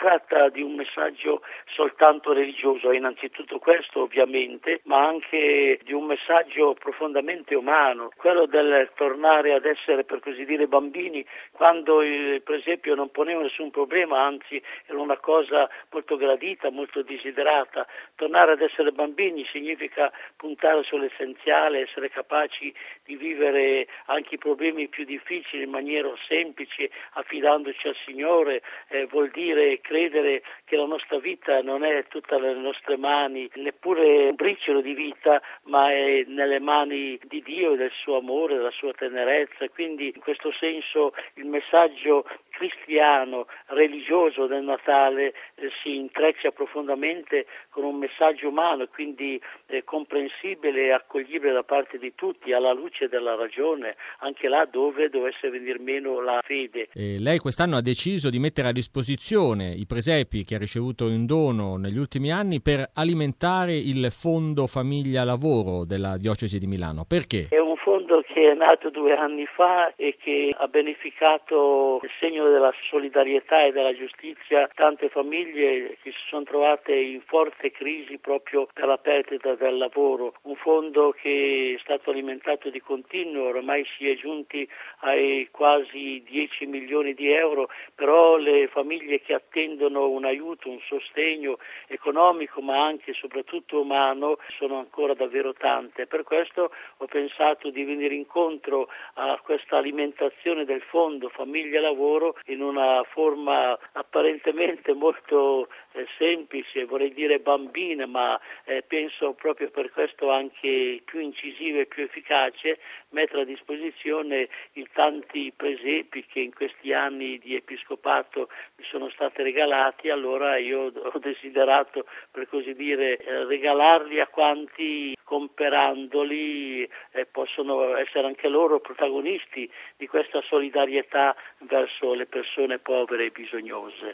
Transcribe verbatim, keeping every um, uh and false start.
tratta di un messaggio soltanto religioso, è innanzitutto questo ovviamente, ma anche di un messaggio profondamente umano, quello del tornare ad essere, per così dire, bambini, quando eh, per esempio non poneva nessun problema, anzi era una cosa molto gradita, molto desiderata. Tornare ad essere bambini significa puntare sull'essenziale, essere capaci di vivere anche i problemi più difficili in maniera semplice, affidandoci al Signore, eh, vuol dire credere che la nostra vita non è tutta nelle nostre mani, neppure un briciolo di vita, ma è nelle mani di Dio e del suo amore, della sua tenerezza. Quindi in questo senso il messaggio cristiano, religioso del Natale eh, si intreccia profondamente con un messaggio umano, quindi eh, comprensibile e accoglibile da parte di tutti, alla luce della ragione, anche là dove dovesse venir meno la fede. E lei quest'anno ha deciso di mettere a disposizione i presepi che ha ricevuto in dono negli ultimi anni per alimentare il Fondo Famiglia Lavoro della Diocesi di Milano. Perché? È un fondo che è nato due anni fa e che ha beneficato il segno della solidarietà e della giustizia tante famiglie che si sono trovate in forte crisi proprio per la perdita del lavoro. Un fondo che è stato alimentato di continuo, ormai si è giunti ai quasi dieci milioni di euro, però le famiglie che attendono un aiuto, un sostegno economico ma anche e soprattutto umano sono ancora davvero tante. Per questo ho pensato di venire incontro a questa alimentazione del fondo Famiglia Lavoro in una forma apparentemente molto eh, semplice, vorrei dire bambina, ma eh, penso proprio per questo anche più incisiva e più efficace, mettere a disposizione i tanti presepi che in questi anni di episcopato mi sono stati regalati. Allora io ho desiderato, per così dire, eh, regalarli a quanti comperandoli eh, possono essere anche loro protagonisti di questa solidarietà verso le persone povere e bisognose.